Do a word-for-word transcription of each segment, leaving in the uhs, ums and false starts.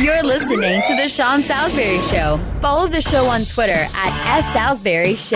You're listening to The Sean Salisbury Show. Follow the show on Twitter at S Salisbury Show.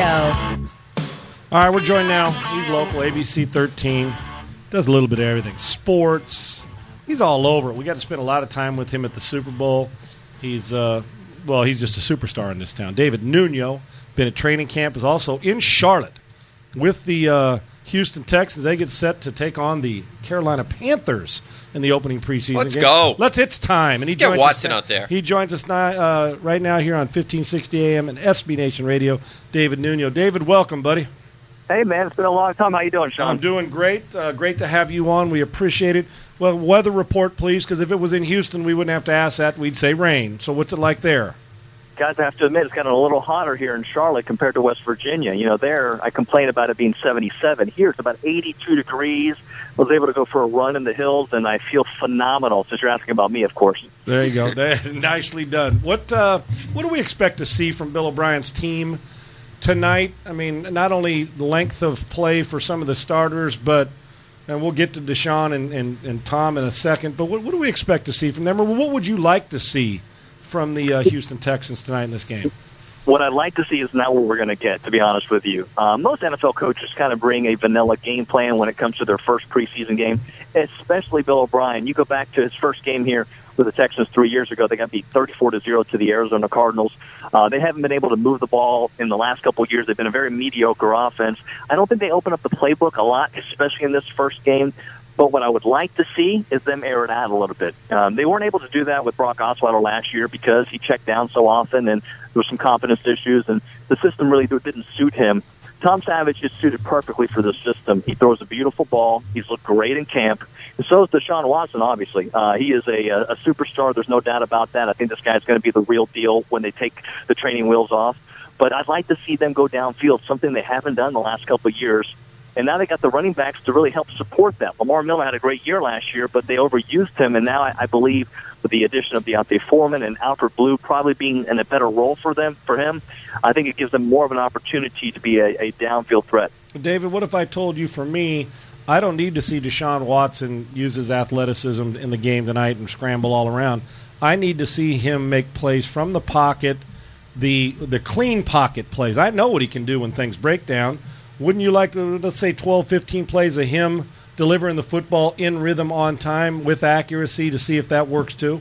All right, we're joined now. He's local, A B C thirteen. Does a little bit of everything. Sports. He's all over it. We got to spend a lot of time with him at the Super Bowl. He's, uh, well, he's just a superstar in this town. David Nuno, been at training camp, is also in Charlotte with the uh, Houston Texans. They get set to take on the Carolina Panthers in the opening preseason Let's game. go. Let's. It's time. And he Let's get joins Watson us, out there. He joins us now, uh, right now here on fifteen sixty A M and S B Nation Radio. David Nuno. David, welcome, buddy. Hey, man, it's been a long time. How you doing, Sean? I'm doing great. Uh, great to have you on. We appreciate it. Well, weather report, please, because if it was in Houston, we wouldn't have to ask that. We'd say rain. So what's it like there? Guys, I have to admit, it's gotten a little hotter here in Charlotte compared to West Virginia. You know, there, I complain about it being seventy-seven. Here, it's about eighty-two degrees. I was able to go for a run in the hills, and I feel phenomenal, since you're asking about me, of course. There you go. Nicely done. What uh, what do we expect to see from Bill O'Brien's team tonight? I mean, not only the length of play for some of the starters, but and we'll get to Deshaun and, and, and Tom in a second, but what, what do we expect to see from them? Or what would you like to see from the uh, Houston Texans tonight in this game? What I'd like to see is not what we're going to get, to be honest with you. Uh, most N F L coaches kind of bring a vanilla game plan when it comes to their first preseason game, especially Bill O'Brien. You go back to his first game here with the Texans three years ago. They got beat thirty-four to zero to the Arizona Cardinals. Uh, they haven't been able to move the ball in the last couple of years. They've been a very mediocre offense. I don't think they open up the playbook a lot, especially in this first game. But what I would like to see is them air it out a little bit. Um, they weren't able to do that with Brock Osweiler last year because he checked down so often, and there were some confidence issues, and the system really didn't suit him. Tom Savage is suited perfectly for this system. He throws a beautiful ball. He's looked great in camp. And so is Deshaun Watson, obviously. Uh, he is a, a superstar. There's no doubt about that. I think this guy's going to be the real deal when they take the training wheels off. But I'd like to see them go downfield, something they haven't done the last couple of years. And now they got the running backs to really help support that. Lamar Miller had a great year last year, but they overused him. And now I, I believe with the addition of Deontay Foreman and Alfred Blue probably being in a better role for them, for him, I think it gives them more of an opportunity to be a, a downfield threat. David, what if I told you, for me, I don't need to see Deshaun Watson use his athleticism in the game tonight and scramble all around. I need to see him make plays from the pocket, the the clean pocket plays. I know what he can do when things break down. Wouldn't you like, to, let's say, twelve, fifteen plays of him delivering the football in rhythm on time with accuracy to see if that works too?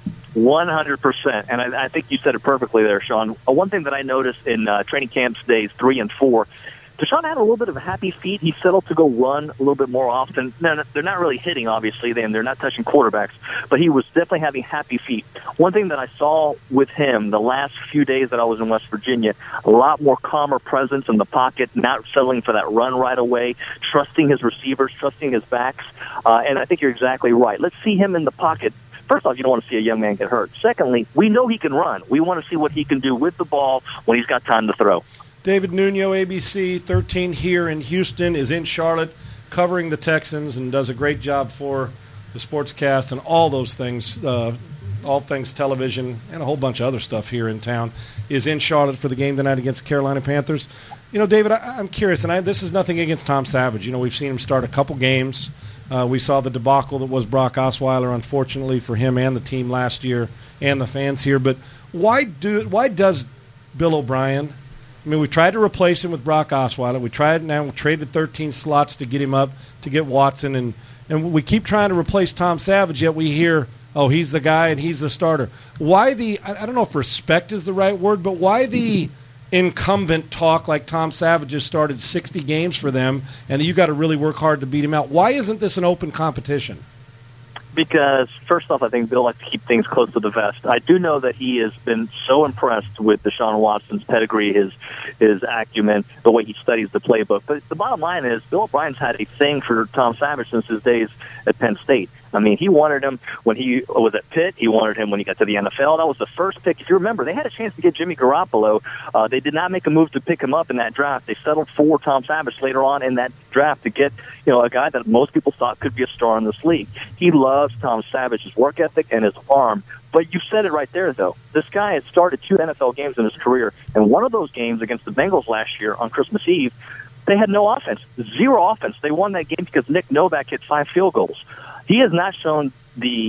one hundred percent. And I, I think you said it perfectly there, Sean. Uh, one thing that I noticed in uh, training camps days three and four, Deshaun had a little bit of happy feet. He settled to go run a little bit more often. No, they're not really hitting, obviously, and they're not touching quarterbacks, but he was definitely having happy feet. One thing that I saw with him the last few days that I was in West Virginia, a lot more calmer presence in the pocket, not settling for that run right away, trusting his receivers, trusting his backs, uh, and I think you're exactly right. Let's see him in the pocket. First off, you don't want to see a young man get hurt. Secondly, we know he can run. We want to see what he can do with the ball when he's got time to throw. David Nuno, A B C thirteen here in Houston, is in Charlotte covering the Texans and does a great job for the sportscast and all those things, uh, all things television and a whole bunch of other stuff here in town, is in Charlotte for the game tonight against the Carolina Panthers. You know, David, I, I'm curious, and I, this is nothing against Tom Savage. You know, we've seen him start a couple games. Uh, we saw the debacle that was Brock Osweiler, unfortunately, for him and the team last year and the fans here. But why do why does Bill O'Brien – I mean, we tried to replace him with Brock Osweiler. We tried now. We traded thirteen slots to get him up to get Watson, and and we keep trying to replace Tom Savage. Yet we hear, oh, he's the guy and he's the starter. Why the? I don't know if respect is the right word, but why the incumbent talk like Tom Savage has started sixty games for them, and you got to really work hard to beat him out? Why isn't this an open competition? Because, first off, I think Bill likes to keep things close to the vest. I do know that he has been so impressed with Deshaun Watson's pedigree, his his acumen, the way he studies the playbook. But the bottom line is Bill O'Brien's had a thing for Tom Savage since his days at Penn State. I mean, he wanted him when he was at Pitt. He wanted him when he got to the N F L. That was the first pick. If you remember, they had a chance to get Jimmy Garoppolo. Uh, they did not make a move to pick him up in that draft. They settled for Tom Savage later on in that draft to get, you know, a guy that most people thought could be a star in this league. He loves Tom Savage's work ethic and his arm. But you said it right there, though. This guy had started two N F L games in his career, and one of those games against the Bengals last year on Christmas Eve, they had no offense, zero offense. They won that game because Nick Novak hit five field goals. He has not shown the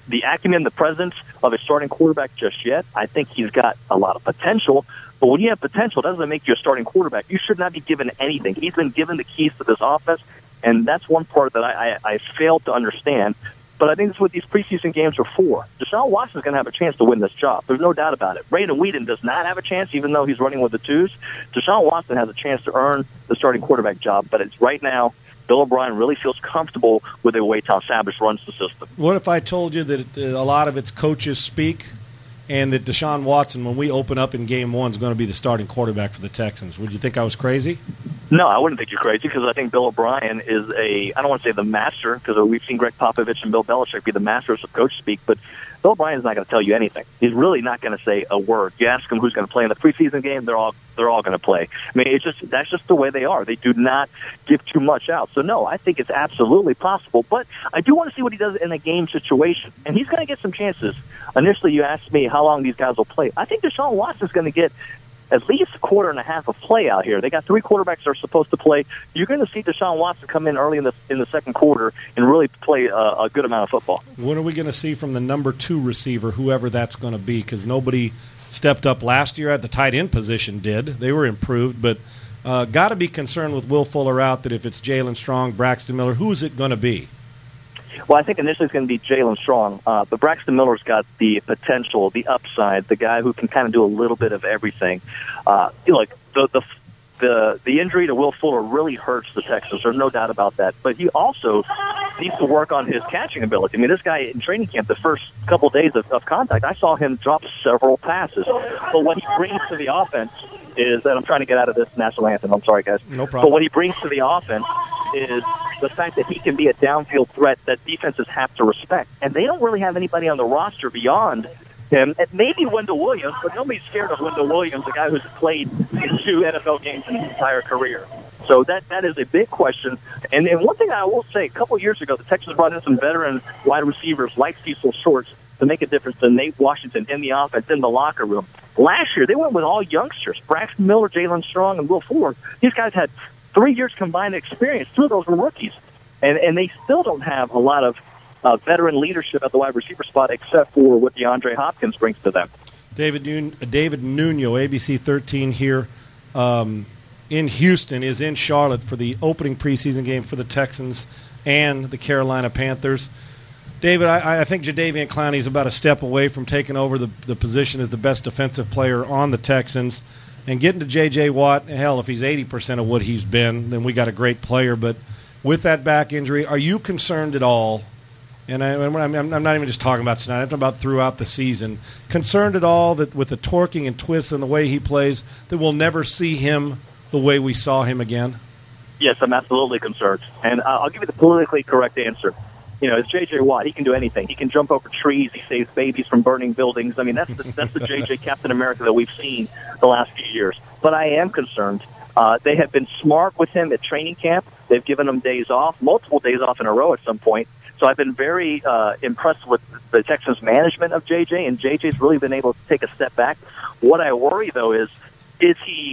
the acumen, the presence of a starting quarterback just yet. I think he's got a lot of potential. But when you have potential, it doesn't make you a starting quarterback. You should not be given anything. He's been given the keys to this offense, and that's one part that I, I, I failed to understand. But I think that's what these preseason games are for. Deshaun Watson's going to have a chance to win this job. There's no doubt about it. Brandon Weeden does not have a chance, even though he's running with the twos. Deshaun Watson has a chance to earn the starting quarterback job, but it's right now Bill O'Brien really feels comfortable with the way Tom Savage runs the system. What if I told you that a lot of its coaches speak and that Deshaun Watson, when we open up in game one, is going to be the starting quarterback for the Texans? Would you think I was crazy? No, I wouldn't think you're crazy because I think Bill O'Brien is a, I don't want to say the master because we've seen Greg Popovich and Bill Belichick be the masters of coach speak, but Bill O'Brien is not going to tell you anything. He's really not going to say a word. You ask him who's going to play in the preseason game, they're all they're all going to play. I mean, it's just that's just the way they are. They do not give too much out. So no, I think it's absolutely possible. But I do want to see what he does in a game situation, and he's going to get some chances. Initially, you asked me how long these guys will play. I think Deshaun Watson's going to get at least a quarter and a half of play out here. They got three quarterbacks that are supposed to play. You're going to see Deshaun Watson come in early in the in the second quarter and really play a, a good amount of football. When are we going to see from the number two receiver, whoever that's going to be? Because nobody stepped up last year at the tight end position did. They were improved, but uh, got to be concerned with Will Fuller out that if it's Jalen Strong, Braxton Miller, who is it going to be? Well, I think initially it's going to be Jalen Strong, uh, but Braxton Miller's got the potential, the upside, the guy who can kind of do a little bit of everything. Uh, you know, like the, the the the injury to Will Fuller really hurts the Texans. There's no doubt about that. But he also needs to work on his catching ability. I mean, this guy in training camp, the first couple of days of, of contact, I saw him drop several passes. But what he brings to the offense is that I'm trying to get out of this national anthem. I'm sorry, guys. No problem. But what he brings to the offense is the fact that he can be a downfield threat that defenses have to respect. And they don't really have anybody on the roster beyond him. And maybe Wendell Williams, but nobody's scared of Wendell Williams, a guy who's played in two N F L games in his entire career. So that that is a big question. And, and one thing I will say, a couple of years ago, the Texans brought in some veteran wide receivers like Cecil Shorts to make a difference to Nate Washington in the offense, in the locker room. Last year, they went with all youngsters, Braxton Miller, Jalen Strong, and Will Fuller. These guys had three years combined experience. Two of those were rookies. And, and they still don't have a lot of uh, veteran leadership at the wide receiver spot except for what DeAndre Hopkins brings to them. David Nun- David Nuno, A B C thirteen here um, in Houston, is in Charlotte for the opening preseason game for the Texans and the Carolina Panthers. David, I, I think Jadeveon Clowney is about a step away from taking over the, the position as the best defensive player on the Texans. And getting to J J. Watt, hell, if he's eighty percent of what he's been, then we got a great player. But with that back injury, are you concerned at all? And I, I'm, I'm not even just talking about tonight. I'm talking about throughout the season. Concerned at all that with the torquing and twists and the way he plays, that we'll never see him the way we saw him again? Yes, I'm absolutely concerned. And uh, I'll give you the politically correct answer. You know, it's J J. Watt. He can do anything. He can jump over trees. He saves babies from burning buildings. I mean, that's the, that's the J J Captain America that we've seen the last few years. But I am concerned. Uh, they have been smart with him at training camp. They've given him days off, multiple days off in a row at some point. So I've been very uh, impressed with the Texans' management of J J, and J J's really been able to take a step back. What I worry, though, is is he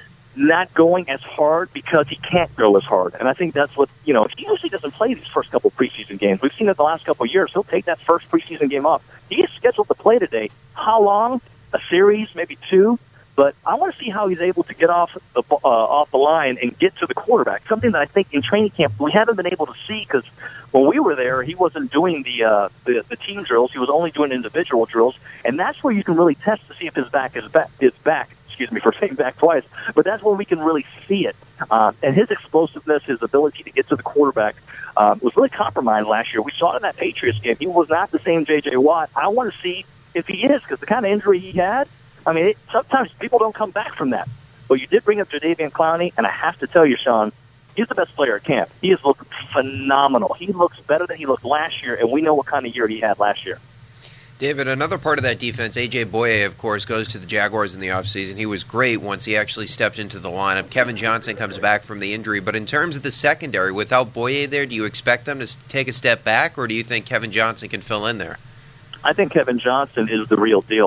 not going as hard because he can't go as hard. And I think that's what, you know, he usually doesn't play these first couple preseason games. We've seen it the last couple of years. He'll take that first preseason game off. He is scheduled to play today. How long? A series, maybe two. But I want to see how he's able to get off the uh, off the line and get to the quarterback, something that I think in training camp we haven't been able to see because when we were there, he wasn't doing the, uh, the the team drills. He was only doing individual drills, and that's where you can really test to see if his back is back. Is back. Excuse me for saying back twice, but that's where we can really see it. Uh, and his explosiveness, his ability to get to the quarterback uh, was really compromised last year. We saw it in that Patriots game. He was not the same J J. Watt. I want to see if he is because the kind of injury he had, I mean, it, sometimes people don't come back from that. But you did bring up Jadeveon Clowney, and I have to tell you, Sean, he's the best player at camp. He has looked phenomenal. He looks better than he looked last year, and we know what kind of year he had last year. David, another part of that defense, A J. Boye, of course, goes to the Jaguars in the offseason. He was great once he actually stepped into the lineup. Kevin Johnson comes back from the injury. But in terms of the secondary, without Boye there, do you expect them to take a step back, or do you think Kevin Johnson can fill in there? I think Kevin Johnson is the real deal.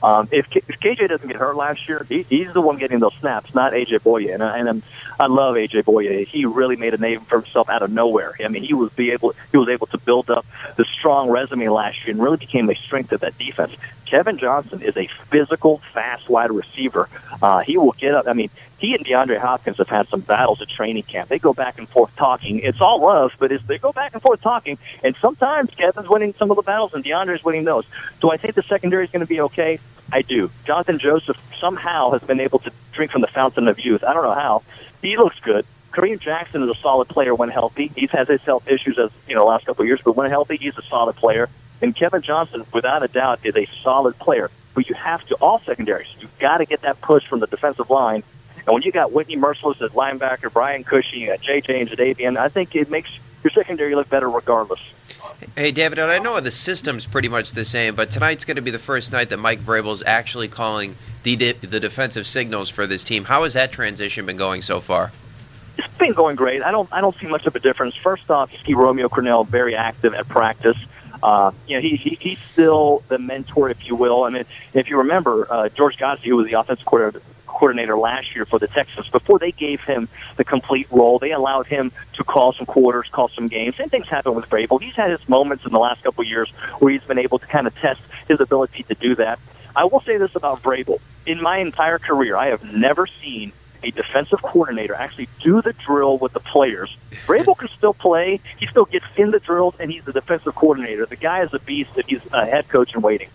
Um, if, K- if K J doesn't get hurt last year, he, he's the one getting those snaps, not A J Boye. And, I, and I'm, I love A J Boye. He really made a name for himself out of nowhere. I mean, he was be able he was able to build up the strong resume last year and really became a strength of that defense. Kevin Johnson is a physical, fast wide receiver. Uh, he will get up. I mean, he and DeAndre Hopkins have had some battles at training camp. They go back and forth talking. It's all love, but it's, they go back and forth talking. And sometimes Kevin's winning some of the battles and DeAndre's winning those. Do I think the secondary is going to be okay? I do. Jonathan Joseph somehow has been able to drink from the fountain of youth. I don't know how. He looks good. Kareem Jackson is a solid player when healthy. He's had his health issues as you know last couple of years, but when healthy, he's a solid player. And Kevin Johnson, without a doubt, is a solid player. But you have to, all secondaries, you've got to get that push from the defensive line. And when you got Whitney Merciless at linebacker, Brian Cushing, you got J J and Jadavian, I think it makes your secondary look better regardless. Hey, David, I know the system's pretty much the same, but tonight's going to be the first night that Mike Vrabel's actually calling the de- the defensive signals for this team. How has that transition been going so far? It's been going great. I don't I don't see much of a difference. First off, you see Romeo Crennel very active at practice. Uh, you know, he, he he's still the mentor, if you will. I mean, if you remember, uh, George Godsey, who was the offensive coordinator, coordinator last year for the Texans, before they gave him the complete role, they allowed him to call some quarters, call some games. Same things happen with Vrabel. He's had his moments in the last couple of years where he's been able to kind of test his ability to do that. I will say this about Vrabel. In my entire career, I have never seen a defensive coordinator actually do the drill with the players. Vrabel can still play. He still gets in the drills, and he's the defensive coordinator. The guy is a beast if he's a head coach in waiting.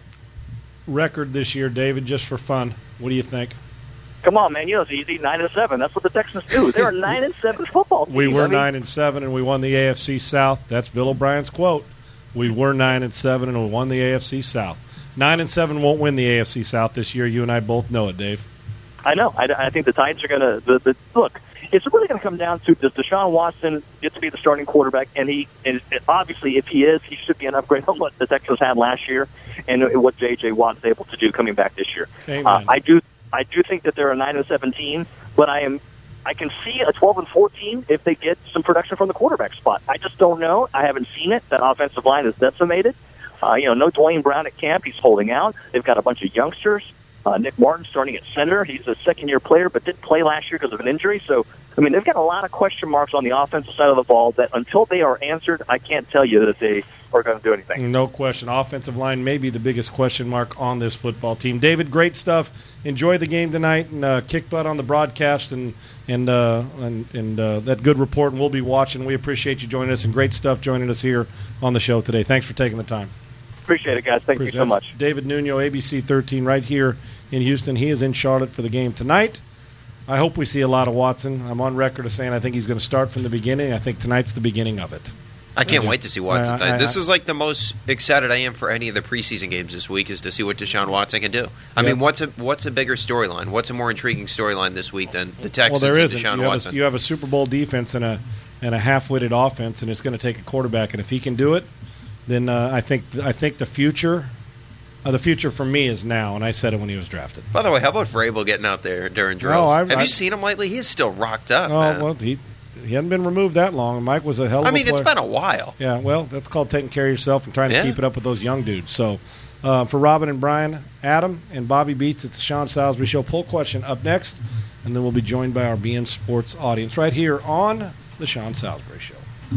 Record this year, David, just for fun. What do you think? Come on, man. You know it's easy. Nine and seven. That's what the Texans do. They're a nine and seven football team. We were I mean, nine and seven, and we won the A F C South. That's Bill O'Brien's quote. We were nine and seven, and we won the A F C South. Nine and seven won't win the A F C South this year. You and I both know it, Dave. I know. I, I think the Titans are going to the, the look. It's really going to come down to, does Deshaun Watson get to be the starting quarterback? And he, and obviously, if he is, he should be an upgrade on what the Texans had last year and what J J Watt is able to do coming back this year. Uh, I do, I do think that they're a nine and seventeen, but I am, I can see a twelve and fourteen if they get some production from the quarterback spot. I just don't know. I haven't seen it. That offensive line is decimated. Uh, you know, no Dwayne Brown at camp. He's holding out. They've got a bunch of youngsters. Uh, Nick Martin starting at center. He's a second-year player, but didn't play last year because of an injury. So, I mean, they've got a lot of question marks on the offensive side of the ball that until they are answered, I can't tell you that they are going to do anything. No question. Offensive line may be the biggest question mark on this football team. David, great stuff. Enjoy the game tonight and uh, kick butt on the broadcast and and uh, and, and uh, that good report, and we'll be watching. We appreciate you joining us, and great stuff joining us here on the show today. Thanks for taking the time. Appreciate it, guys. Thank Appreciate you so much. David Nuno, A B C thirteen, right here in Houston. He is in Charlotte for the game tonight. I hope we see a lot of Watson. I'm on record as saying I think he's going to start from the beginning. I think tonight's the beginning of it. I can't yeah. wait to see Watson. I, I, I, this is like the most excited I am for any of the preseason games this week is to see what Deshaun Watson can do. I yep. mean, what's a what's a bigger storyline? What's a more intriguing storyline this week than the Texans well, there and isn't. Deshaun you Watson? Have a, you have a Super Bowl defense and a and a half-witted offense, and it's going to take a quarterback. And if he can do it, then uh, I think I think the future. Uh, the future for me is now, and I said it when he was drafted. By the way, how about Vrabel getting out there during drills? No, I, Have I, you seen him lately? He's still rocked up, Oh, man. well, he, he hadn't been removed that long. Mike was a hell of I mean, a player. it's been a while. Yeah, well, that's called taking care of yourself and trying to yeah. keep it up with those young dudes. So uh, for Robin and Brian, Adam, and Bobby Beats, it's the Sean Salisbury Show. Poll question up next, and then we'll be joined by our B N Sports audience right here on the Sean Salisbury Show.